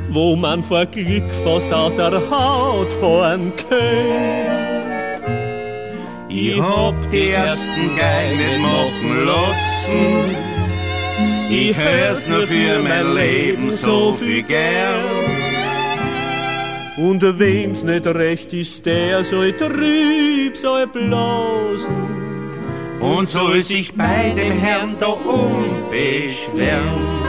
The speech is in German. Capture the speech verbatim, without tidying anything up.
wo man vor Glück fast aus der Haut fahren kann. Ich hab die ersten Geil nicht machen lassen, ich hör's nur für mein Leben so viel gern. Und wem's nicht recht ist, der soll trüb, soll blasen und soll sich bei dem Herrn da unbeschweren.